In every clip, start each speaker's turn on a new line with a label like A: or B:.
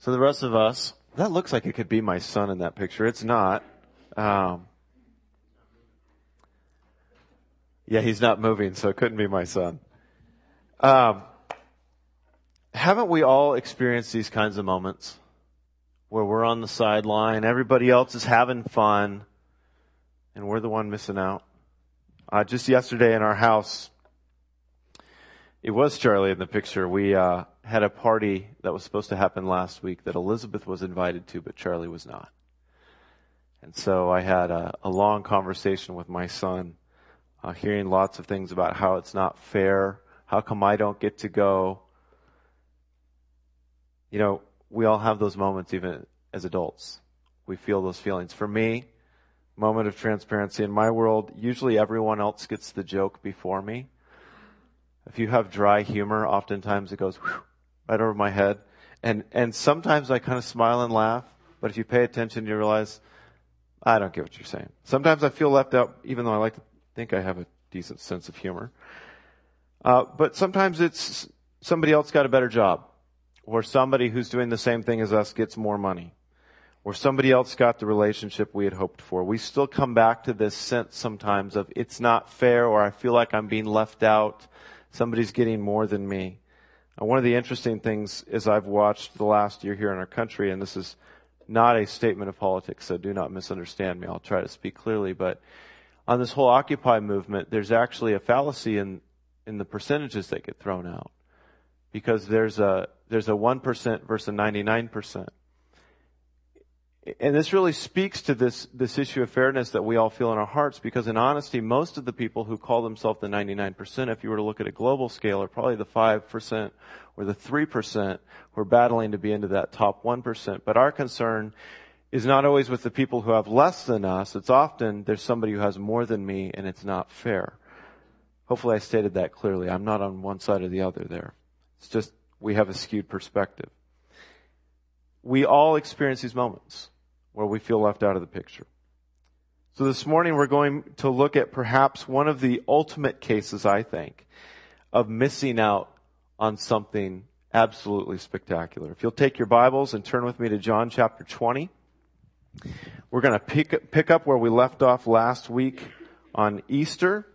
A: So the rest of us, that looks like it could be my son in that picture. It's not. Yeah, he's not moving, so it couldn't be my son. Haven't we all experienced these kinds of moments where we're on the sideline, everybody else is having fun, and we're the one missing out? Just yesterday in our house, it was Charlie in the picture. We had a party that was supposed to happen last week that Elizabeth was invited to, but Charlie was not. And so I had a long conversation with my son, hearing lots of things about how it's not fair. How come I don't get to go? You know, we all have those moments even as adults. We feel those feelings. For me, moment of transparency in my world, usually everyone else gets the joke before me. If you have dry humor, oftentimes it goes right over my head. And sometimes I kind of smile and laugh, but if you pay attention, you realize, I don't get what you're saying. Sometimes I feel left out, even though I like to think I have a decent sense of humor. But sometimes it's somebody else got a better job, or somebody who's doing the same thing as us gets more money, or somebody else got the relationship we had hoped for. We still come back to this sense sometimes of it's not fair, or I feel like I'm being left out. Somebody's getting more than me. One of the interesting things is I've watched the last year here in our country, and this is not a statement of politics, so do not misunderstand me. I'll try to speak clearly, but on this whole Occupy movement, there's actually a fallacy in the percentages that get thrown out, because there's a 1% versus a 99%. And this really speaks to this issue of fairness that we all feel in our hearts, because in honesty, most of the people who call themselves the 99%, if you were to look at a global scale, are probably the 5% or the 3% who are battling to be into that top 1%. But our concern is not always with the people who have less than us. It's often there's somebody who has more than me, and it's not fair. Hopefully I stated that clearly. I'm not on one side or the other there. It's just we have a skewed perspective. We all experience these moments where we feel left out of the picture. So this morning we're going to look at perhaps one of the ultimate cases, I think, of missing out on something absolutely spectacular. If you'll take your Bibles and turn with me to John chapter 20. We're going to pick up where we left off last week on Easter.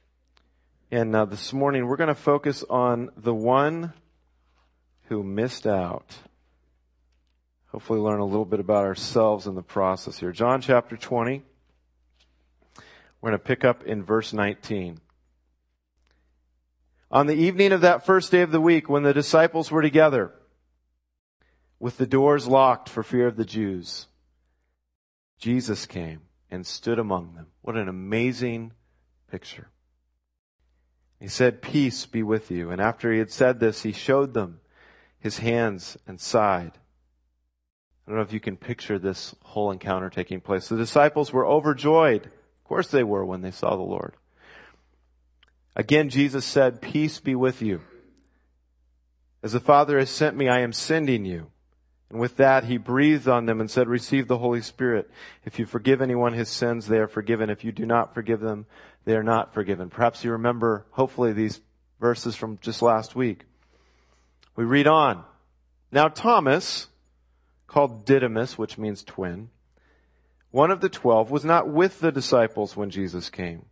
A: And this morning we're going to focus on the one who missed out. Hopefully learn a little bit about ourselves in the process here. John chapter 20. We're going to pick up in verse 19. On the evening of that first day of the week, when the disciples were together, with the doors locked for fear of the Jews, Jesus came and stood among them. What an amazing picture. He said, "Peace be with you." And after he had said this, he showed them his hands and side. I don't know if you can picture this whole encounter taking place. The disciples were overjoyed. Of course they were when they saw the Lord. Again, Jesus said, "Peace be with you. As the Father has sent me, I am sending you." And with that, he breathed on them and said, "Receive the Holy Spirit. If you forgive anyone his sins, they are forgiven. If you do not forgive them, they are not forgiven." Perhaps you remember, hopefully, these verses from just last week. We read on. Now Thomas, called Didymus, which means twin, one of the 12, was not with the disciples when Jesus came.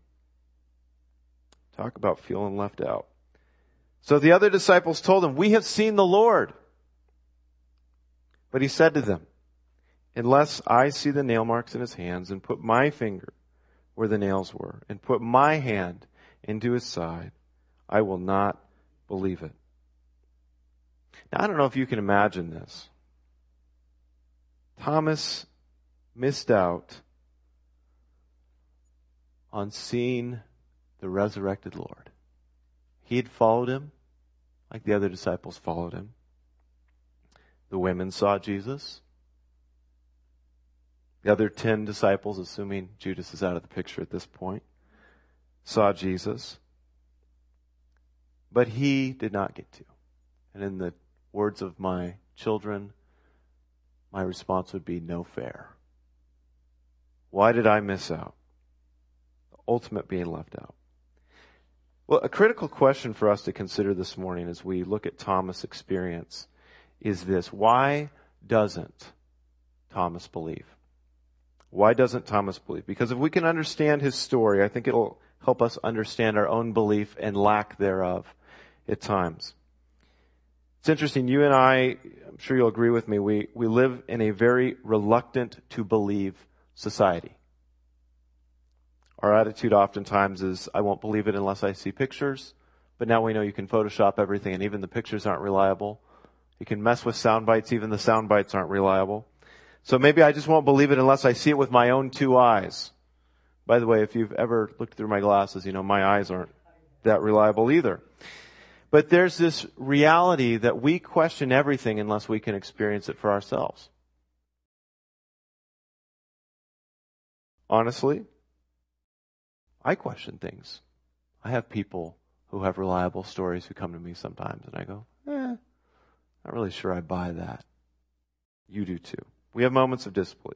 A: Talk about feeling left out. So the other disciples told him, "We have seen the Lord." But he said to them, "Unless I see the nail marks in his hands and put my finger where the nails were and put my hand into his side, I will not believe it." Now, I don't know if you can imagine this. Thomas missed out on seeing the resurrected Lord. He had followed him like the other disciples followed him. The women saw Jesus. The other 10 disciples, assuming Judas is out of the picture at this point, saw Jesus. But he did not get to. And in the words of my children, my response would be no fair. Why did I miss out? The ultimate being left out. Well, a critical question for us to consider this morning as we look at Thomas' experience is this: why doesn't Thomas believe? Why doesn't Thomas believe? Because if we can understand his story, I think it'll help us understand our own belief and lack thereof at times. It's interesting, you and I'm sure you'll agree with me, we live in a very reluctant to believe society. Our attitude oftentimes is, I won't believe it unless I see pictures, but now we know you can Photoshop everything and even the pictures aren't reliable. You can mess with sound bites, even the sound bites aren't reliable. So maybe I just won't believe it unless I see it with my own two eyes. By the way, if you've ever looked through my glasses, you know my eyes aren't that reliable either. But there's this reality that we question everything unless we can experience it for ourselves. Honestly, I question things. I have people who have reliable stories who come to me sometimes and I go, not really sure I buy that. You do too. We have moments of disbelief.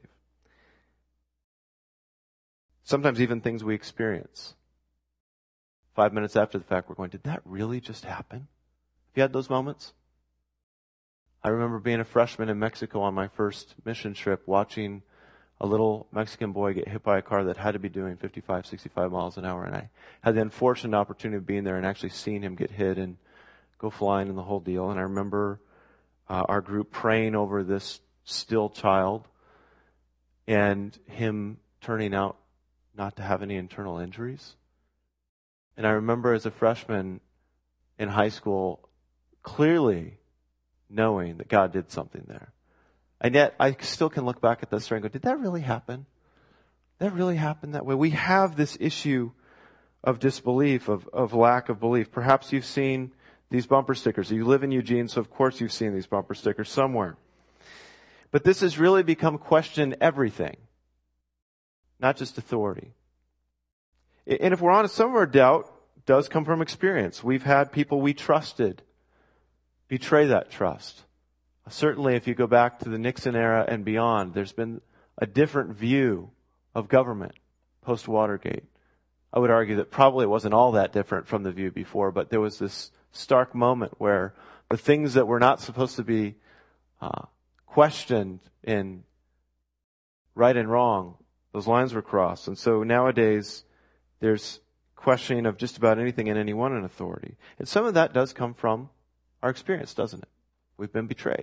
A: Sometimes even things we experience. 5 minutes after the fact, we're going, did that really just happen? Have you had those moments? I remember being a freshman in Mexico on my first mission trip, watching a little Mexican boy get hit by a car that had to be doing 55, 65 miles an hour. And I had the unfortunate opportunity of being there and actually seeing him get hit and go flying and the whole deal. And I remember our group praying over this still child and him turning out not to have any internal injuries. And I remember as a freshman in high school clearly knowing that God did something there. And yet I still can look back at that story and go, did that really happen? Did that really happen that way? We have this issue of disbelief, of lack of belief. Perhaps you've seen these bumper stickers. You live in Eugene, so of course you've seen these bumper stickers somewhere. But this has really become question everything, not just authority. And if we're honest, some of our doubt does come from experience. We've had people we trusted betray that trust. Certainly, if you go back to the Nixon era and beyond, there's been a different view of government post-Watergate. I would argue that probably it wasn't all that different from the view before, but there was this stark moment where the things that were not supposed to be questioned in right and wrong, those lines were crossed. And so nowadays, there's questioning of just about anything and anyone in authority. And some of that does come from our experience, doesn't it? We've been betrayed.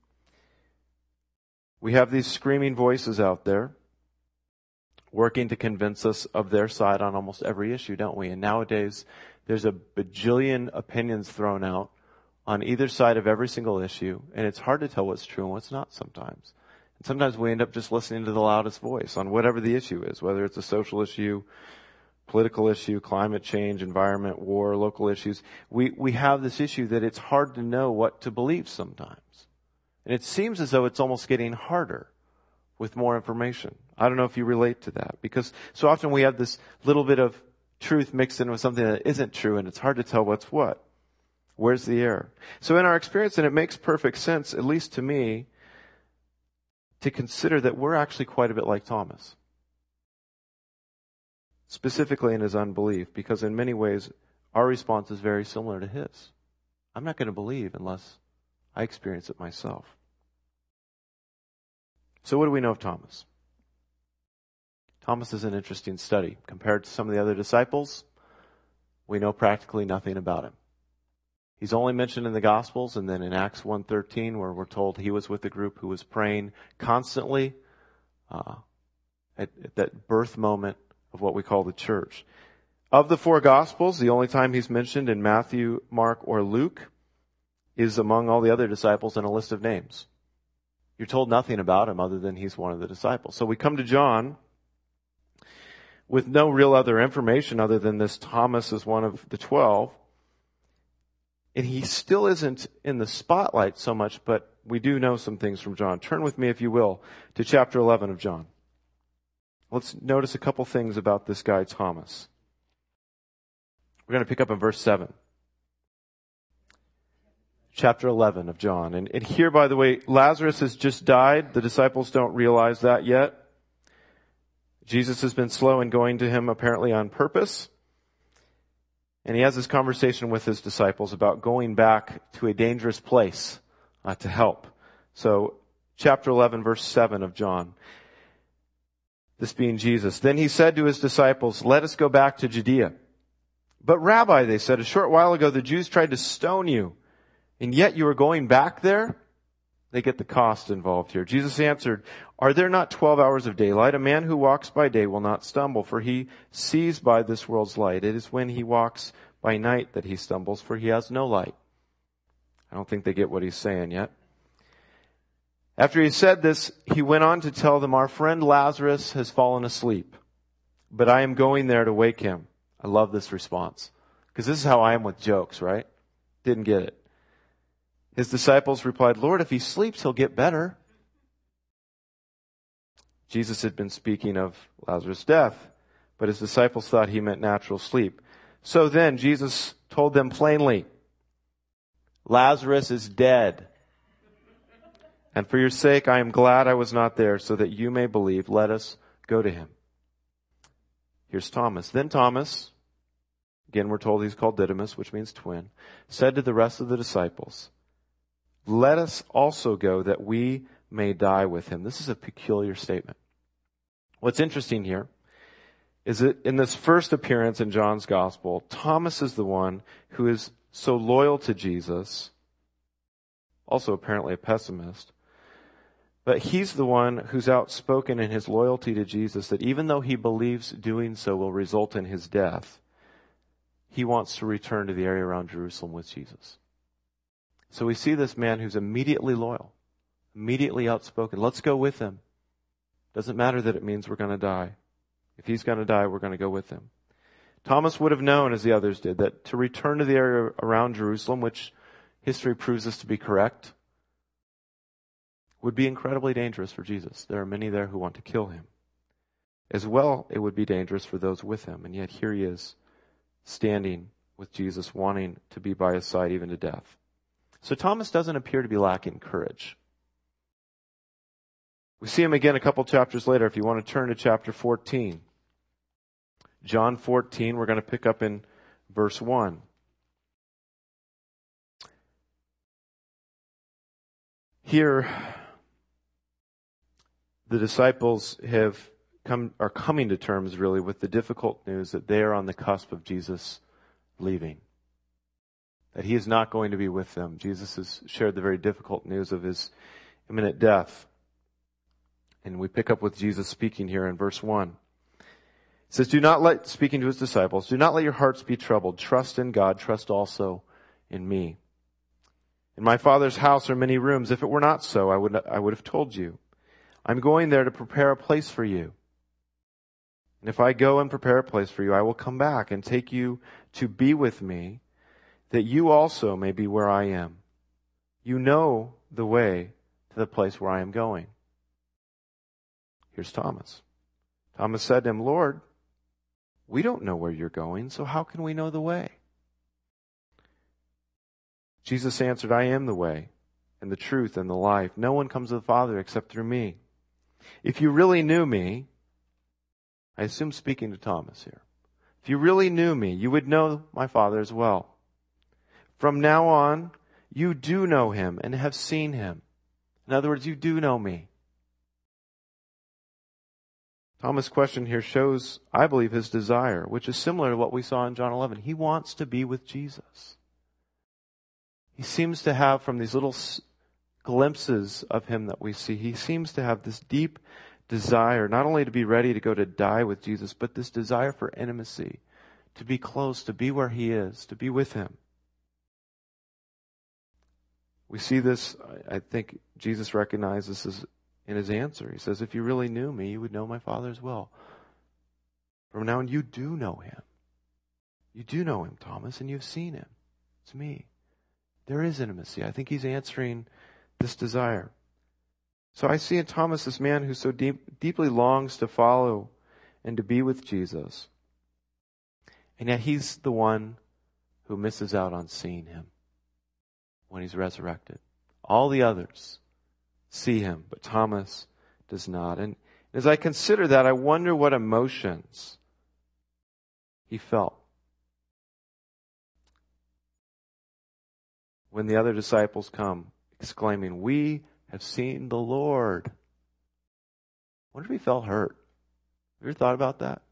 A: We have these screaming voices out there working to convince us of their side on almost every issue, don't we? And nowadays, there's a bajillion opinions thrown out on either side of every single issue, and it's hard to tell what's true and what's not sometimes. And sometimes we end up just listening to the loudest voice on whatever the issue is, whether it's a social issue, political issue, climate change, environment, war, local issues. We have this issue that it's hard to know what to believe sometimes. And it seems as though it's almost getting harder with more information. I don't know if you relate to that, because so often we have this little bit of truth mixed in with something that isn't true, and it's hard to tell what's what. Where's the error? So in our experience, and it makes perfect sense, at least to me, to consider that we're actually quite a bit like Thomas. Specifically in his unbelief, because in many ways, our response is very similar to his. I'm not going to believe unless I experience it myself. So what do we know of Thomas? Thomas is an interesting study. Compared to some of the other disciples, we know practically nothing about him. He's only mentioned in the Gospels and then in Acts 1:13, where we're told he was with a group who was praying constantly at that birth moment of what we call the church. Of the four Gospels, the only time he's mentioned in Matthew, Mark, or Luke is among all the other disciples in a list of names. You're told nothing about him other than he's one of the disciples. So we come to John with no real other information other than this Thomas is one of the 12. And he still isn't in the spotlight so much, but we do know some things from John. Turn with me, if you will, to chapter 11 of John. Let's notice a couple things about this guy, Thomas. We're going to pick up in verse 7. Chapter 11 of John. And here, by the way, Lazarus has just died. The disciples don't realize that yet. Jesus has been slow in going to him, apparently on purpose. And he has this conversation with his disciples about going back to a dangerous place to help. So chapter 11, verse 7 of John. This being Jesus. Then he said to his disciples, "Let us go back to Judea." "But Rabbi," they said, "a short while ago the Jews tried to stone you, and yet you are going back there?" They get the cost involved here. Jesus answered, "Are there not 12 hours of daylight? A man who walks by day will not stumble, for he sees by this world's light. It is when he walks by night that he stumbles, for he has no light." I don't think they get what he's saying yet. After he said this, he went on to tell them, "Our friend Lazarus has fallen asleep, but I am going there to wake him." I love this response, because this is how I am with jokes, right? Didn't get it. His disciples replied, "Lord, if he sleeps, he'll get better." Jesus had been speaking of Lazarus' death, but his disciples thought he meant natural sleep. So then Jesus told them plainly, "Lazarus is dead. And for your sake, I am glad I was not there, so that you may believe. Let us go to him." Here's Thomas. Then Thomas, again we're told he's called Didymus, which means twin, said to the rest of the disciples, "Let us also go that we may die with him." This is a peculiar statement. What's interesting here is that in this first appearance in John's gospel, Thomas is the one who is so loyal to Jesus, also apparently a pessimist, but he's the one who's outspoken in his loyalty to Jesus, that even though he believes doing so will result in his death, he wants to return to the area around Jerusalem with Jesus. So we see this man who's immediately loyal, immediately outspoken. Let's go with him. Doesn't matter that it means we're going to die. If he's going to die, we're going to go with him. Thomas would have known, as the others did, that to return to the area around Jerusalem, which history proves this to be correct, would be incredibly dangerous for Jesus. There are many there who want to kill him. As well, it would be dangerous for those with him. And yet here he is, standing with Jesus, wanting to be by his side even to death. So Thomas doesn't appear to be lacking courage. We see him again a couple chapters later. If you want to turn to chapter 14. John 14, we're going to pick up in verse 1. Here, the disciples are coming to terms really with the difficult news that they are on the cusp of Jesus leaving. That he is not going to be with them. Jesus has shared the very difficult news of his imminent death. And we pick up with Jesus speaking here in verse 1. It says, speaking to his disciples, "Do not let your hearts be troubled. Trust in God. Trust also in me. In my Father's house are many rooms. If it were not so, I would have told you. I'm going there to prepare a place for you. And if I go and prepare a place for you, I will come back and take you to be with me, that you also may be where I am. You know the way to the place where I am going." Here's Thomas. Thomas said to him, "Lord, we don't know where you're going, so how can we know the way?" Jesus answered, "I am the way and the truth and the life. No one comes to the Father except through me. If you really knew me," I assume speaking to Thomas here, "if you really knew me, you would know my Father as well. From now on, you do know him and have seen him." In other words, you do know me. Thomas' question here shows, I believe, his desire, which is similar to what we saw in John 11. He wants to be with Jesus. He seems to have, from these little glimpses of him that we see, he seems to have this deep desire, not only to be ready to go to die with Jesus, but this desire for intimacy, to be close, to be where he is, to be with him. We see this, I think Jesus recognizes this in his answer. He says, "If you really knew me, you would know my Father as well." From now on, you do know him. You do know him, Thomas, and you've seen him. It's me. There is intimacy. I think he's answering this desire. So I see in Thomas this man who so deeply longs to follow and to be with Jesus. And yet he's the one who misses out on seeing him when he's resurrected. All the others see him, but Thomas does not. And as I consider that, I wonder what emotions he felt when the other disciples come exclaiming, "We have seen the Lord. I wonder if he felt hurt. Have you ever thought about that?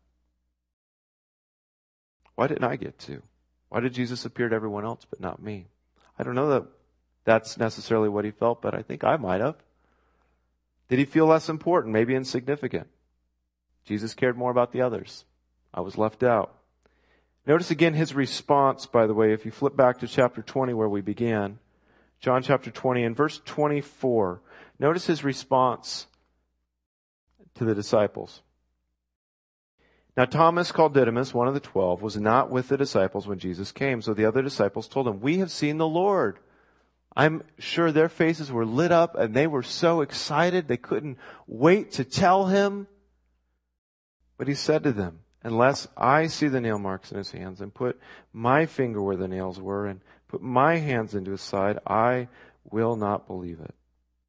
A: Why didn't I get to? Why did Jesus appear to everyone else but not me? I don't know that that's necessarily what he felt, but I think I might have. Did he feel less important, maybe insignificant? Jesus cared more about the others. I was left out. Notice again his response, by the way, if you flip back to chapter 20 where we began. John chapter 20 and verse 24. Notice his response to the disciples. Now Thomas, called Didymus, one of the 12, was not with the disciples when Jesus came. So the other disciples told him, "We have seen the Lord." I'm sure their faces were lit up and they were so excited they couldn't wait to tell him. But he said to them, "Unless I see the nail marks in his hands and put my finger where the nails were and put my hands into his side, I will not believe it."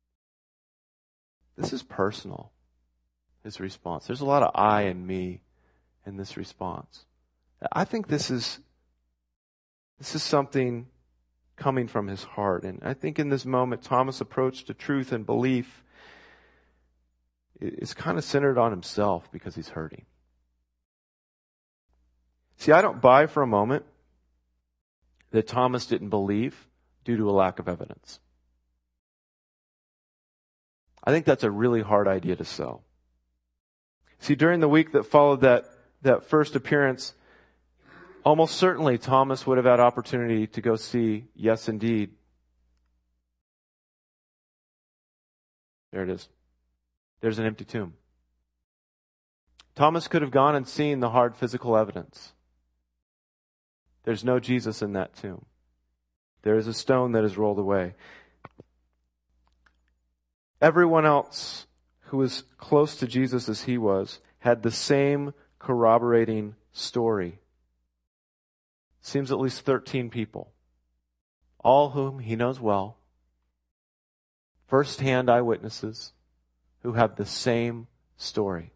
A: This is personal, his response. There's a lot of I and me in this response. I think this is something coming from his heart. And I think in this moment, Thomas' approach to truth and belief is kind of centered on himself because he's hurting. See, I don't buy for a moment that Thomas didn't believe due to a lack of evidence. I think that's a really hard idea to sell. See, during the week that followed that first appearance, almost certainly Thomas would have had opportunity to go see, yes, indeed. There it is. There's an empty tomb. Thomas could have gone and seen the hard physical evidence. There's no Jesus in that tomb. There is a stone that is rolled away. Everyone else who was close to Jesus as he was had the same corroborating story. Seems at least 13 people, all whom he knows well, first-hand eyewitnesses who have the same story,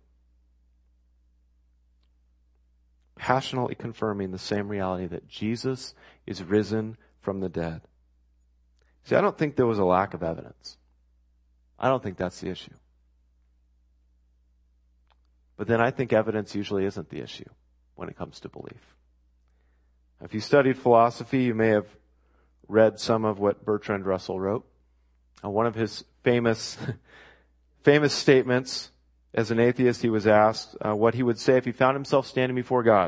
A: passionately confirming the same reality that Jesus is risen from the dead. See, I don't think there was a lack of evidence. I don't think that's the issue. But then I think evidence usually isn't the issue when it comes to belief. If you studied philosophy, you may have read some of what Bertrand Russell wrote. One of his famous statements, as an atheist, he was asked what he would say if he found himself standing before God.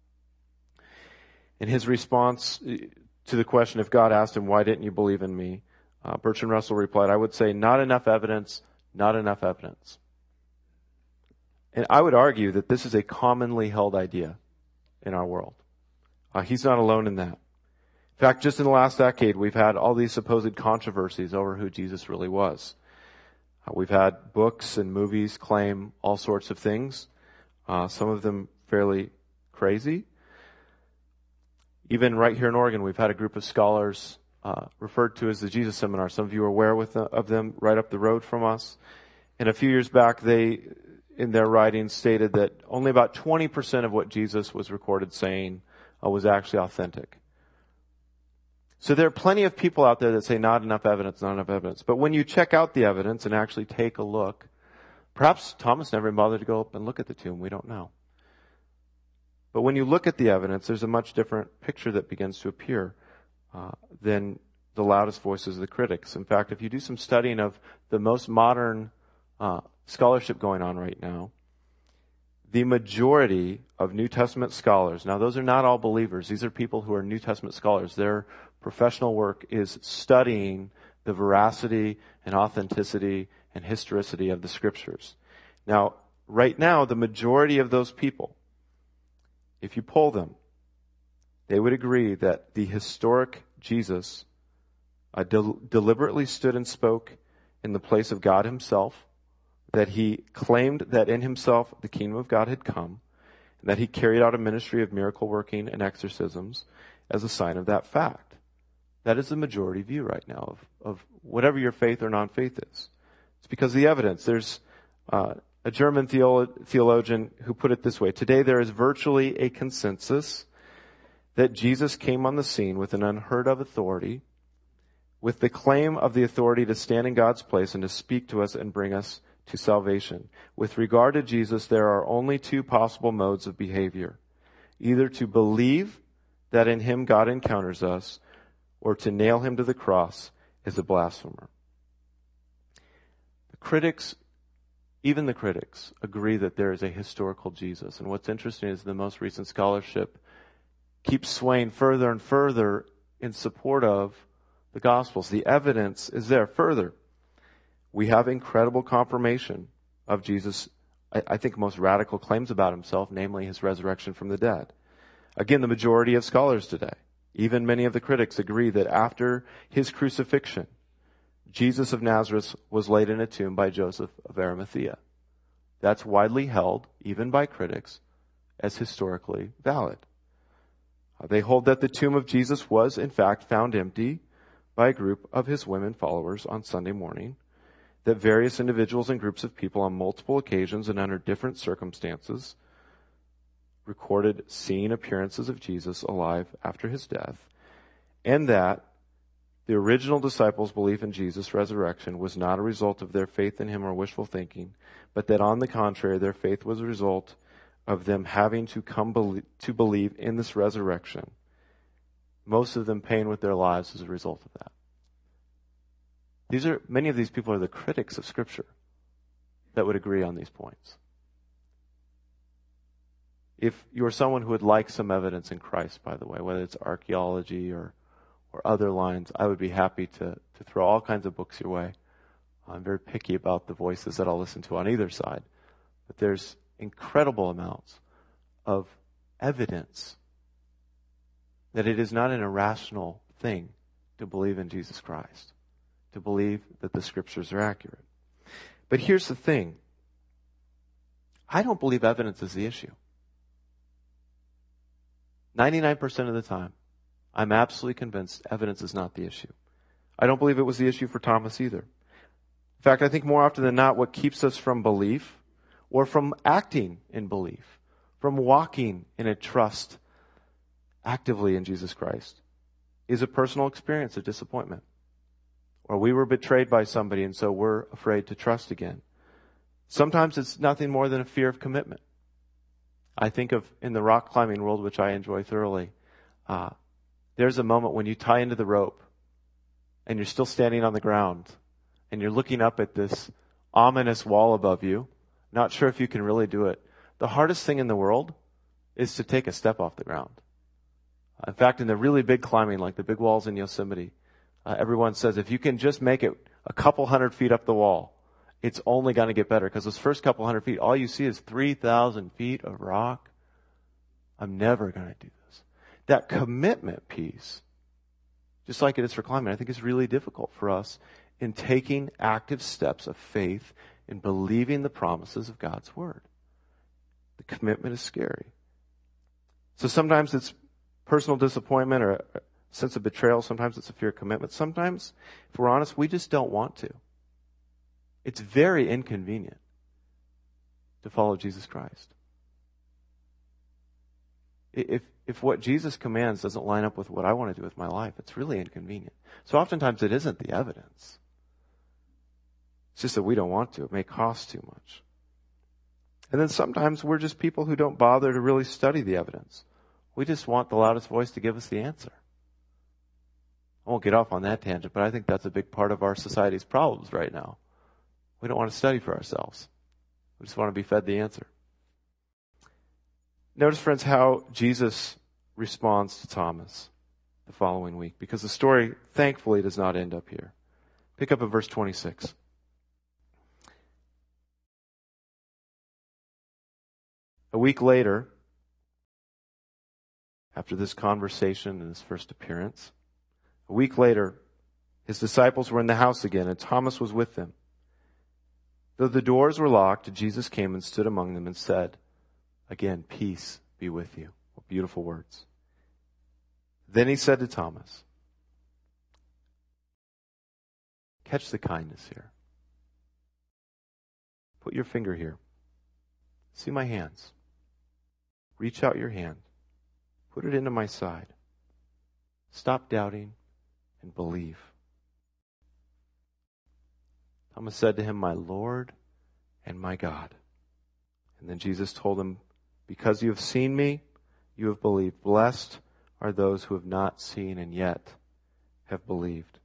A: In his response to the question, if God asked him, "Why didn't you believe in me?" Bertrand Russell replied, "I would say, not enough evidence, not enough evidence." And I would argue that this is a commonly held idea in our world. He's not alone in that. In fact, just in the last decade, we've had all these supposed controversies over who Jesus really was. We've had books and movies claim all sorts of things, some of them fairly crazy. Even right here in Oregon, we've had a group of scholars referred to as the Jesus Seminar. Some of you are aware of them right up the road from us. And a few years back, they, in their writings, stated that only about 20% of what Jesus was recorded saying was actually authentic. So there are plenty of people out there that say not enough evidence, not enough evidence. But when you check out the evidence and actually take a look, perhaps Thomas never bothered to go up and look at the tomb. We don't know. But when you look at the evidence, there's a much different picture that begins to appear than the loudest voices of the critics. In fact, if you do some studying of the most modern scholarship going on right now, the majority of New Testament scholars, now those are not all believers, these are people who are New Testament scholars. Their professional work is studying the veracity and authenticity and historicity of the Scriptures. Now, right now, the majority of those people, if you poll them, they would agree that the historic Jesus deliberately stood and spoke in the place of God himself, that he claimed that in himself the kingdom of God had come, and that he carried out a ministry of miracle working and exorcisms as a sign of that fact. That is the majority view right now of whatever your faith or non-faith is. It's because of the evidence. There's a German theologian who put it this way: today there is virtually a consensus that Jesus came on the scene with an unheard of authority, with the claim of the authority to stand in God's place and to speak to us and bring us to salvation. With regard to Jesus, there are only two possible modes of behavior. Either to believe that in him God encounters us, or to nail him to the cross is a blasphemer. The critics, even the critics, agree that there is a historical Jesus. And what's interesting is the most recent scholarship keeps swaying further and further in support of the Gospels. The evidence is there. Further, we have incredible confirmation of Jesus' I think most radical claims about himself, namely his resurrection from the dead. Again, the majority of scholars today, even many of the critics, agree that after his crucifixion, Jesus of Nazareth was laid in a tomb by Joseph of Arimathea. That's widely held, even by critics, as historically valid. They hold that the tomb of Jesus was, in fact, found empty by a group of his women followers on Sunday morning, that various individuals and groups of people on multiple occasions and under different circumstances recorded seeing appearances of Jesus alive after his death, and that the original disciples' belief in Jesus' resurrection was not a result of their faith in him or wishful thinking, but that on the contrary, their faith was a result of them having to come to believe in this resurrection, most of them paying with their lives as a result of that. Many of these people are the critics of Scripture that would agree on these points. If you are someone who would like some evidence in Christ, by the way, whether it's archaeology or other lines, I would be happy to throw all kinds of books your way. I'm very picky about the voices that I'll listen to on either side. But there's incredible amounts of evidence that it is not an irrational thing to believe in Jesus Christ, to believe that the Scriptures are accurate. But here's the thing. I don't believe evidence is the issue. 99% of the time, I'm absolutely convinced evidence is not the issue. I don't believe it was the issue for Thomas either. In fact, I think more often than not, what keeps us from belief or from acting in belief, from walking in a trust actively in Jesus Christ, is a personal experience of disappointment. Or we were betrayed by somebody and so we're afraid to trust again. Sometimes it's nothing more than a fear of commitment. I think of in the rock climbing world, which I enjoy thoroughly, there's a moment when you tie into the rope and you're still standing on the ground and you're looking up at this ominous wall above you, not sure if you can really do it. The hardest thing in the world is to take a step off the ground. In fact, in the really big climbing, like the big walls in Yosemite, everyone says if you can just make it a couple hundred feet up the wall, it's only going to get better, because those first couple hundred feet, all you see is 3,000 feet of rock. I'm never going to do this. That commitment piece, just like it is for climbing, I think is really difficult for us in taking active steps of faith in believing the promises of God's Word. The commitment is scary. So sometimes it's personal disappointment or a sense of betrayal. Sometimes it's a fear of commitment. Sometimes, if we're honest, we just don't want to. It's very inconvenient to follow Jesus Christ. If what Jesus commands doesn't line up with what I want to do with my life, it's really inconvenient. So oftentimes it isn't the evidence. It's just that we don't want to. It may cost too much. And then sometimes we're just people who don't bother to really study the evidence. We just want the loudest voice to give us the answer. I won't get off on that tangent, but I think that's a big part of our society's problems right now. We don't want to study for ourselves. We just want to be fed the answer. Notice, friends, how Jesus responds to Thomas the following week, because the story, thankfully, does not end up here. Pick up at verse 26. A week later, after this conversation and his first appearance, a week later, his disciples were in the house again, and Thomas was with them. Though the doors were locked, Jesus came and stood among them and said, again, peace be with you. What beautiful words. Then he said to Thomas, catch the kindness here. Put your finger here. See my hands. Reach out your hand. Put it into my side. Stop doubting and believe. Thomas said to him, "My Lord and my God." And then Jesus told him, "Because you have seen me, you have believed. Blessed are those who have not seen and yet have believed."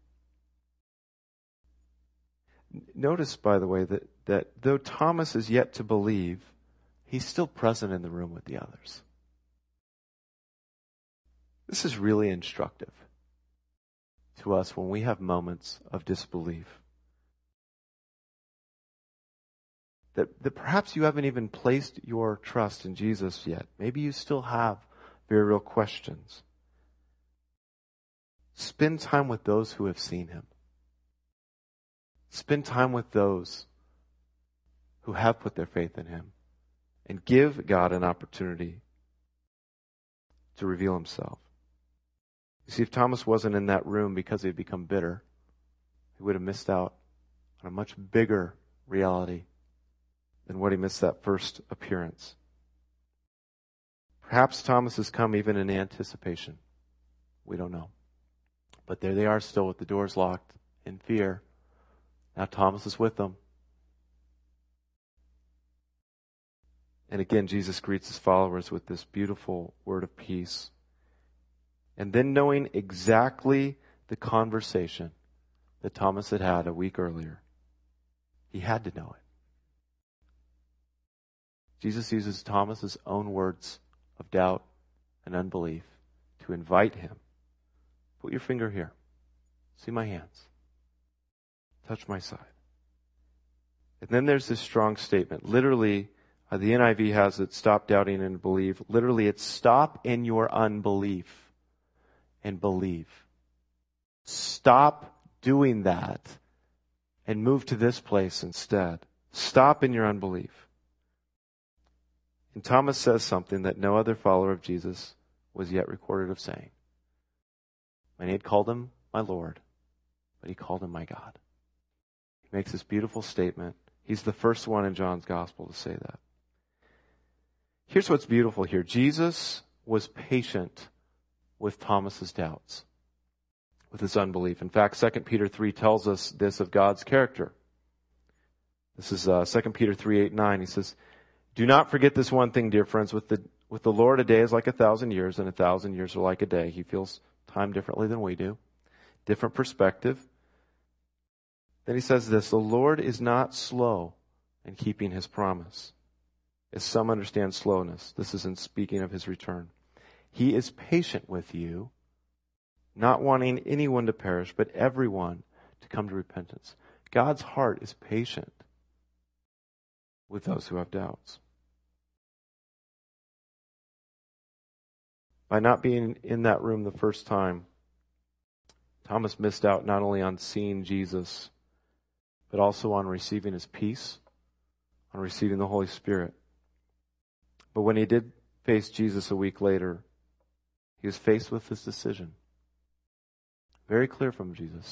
A: Notice, by the way, that though Thomas is yet to believe, he's still present in the room with the others. This is really instructive to us when we have moments of disbelief. That perhaps you haven't even placed your trust in Jesus yet. Maybe you still have very real questions. Spend time with those who have seen him. Spend time with those who have put their faith in him. And give God an opportunity to reveal himself. You see, if Thomas wasn't in that room because he had become bitter, he would have missed out on a much bigger reality than what he missed that first appearance. Perhaps Thomas has come even in anticipation. We don't know. But there they are still with the doors locked in fear. Now Thomas is with them. And again, Jesus greets his followers with this beautiful word of peace. And then knowing exactly the conversation that Thomas had had a week earlier, he had to know it. Jesus uses Thomas's own words of doubt and unbelief to invite him. Put your finger here. See my hands. Touch my side. And then there's this strong statement. Literally, the NIV has it, stop doubting and believe. Literally, it's stop in your unbelief and believe. Stop doing that and move to this place instead. Stop in your unbelief. And Thomas says something that no other follower of Jesus was yet recorded of saying. And he had called him my Lord, but he called him my God. He makes this beautiful statement. He's the first one in John's gospel to say that. Here's what's beautiful here. Jesus was patient with Thomas's doubts, with his unbelief. In fact, 2 Peter 3 tells us this of God's character. This is 2 Peter 3:8-9. He says, "Do not forget this one thing, dear friends. With the Lord, a day is like 1,000 years, and 1,000 years are like a day." He feels time differently than we do. Different perspective. Then he says this, "The Lord is not slow in keeping his promise, as some understand slowness." This is in speaking of his return. "He is patient with you, not wanting anyone to perish, but everyone to come to repentance." God's heart is patient with those who have doubts. By not being in that room the first time, Thomas missed out not only on seeing Jesus, but also on receiving his peace, on receiving the Holy Spirit. But when he did face Jesus a week later, he was faced with this decision. Very clear from Jesus.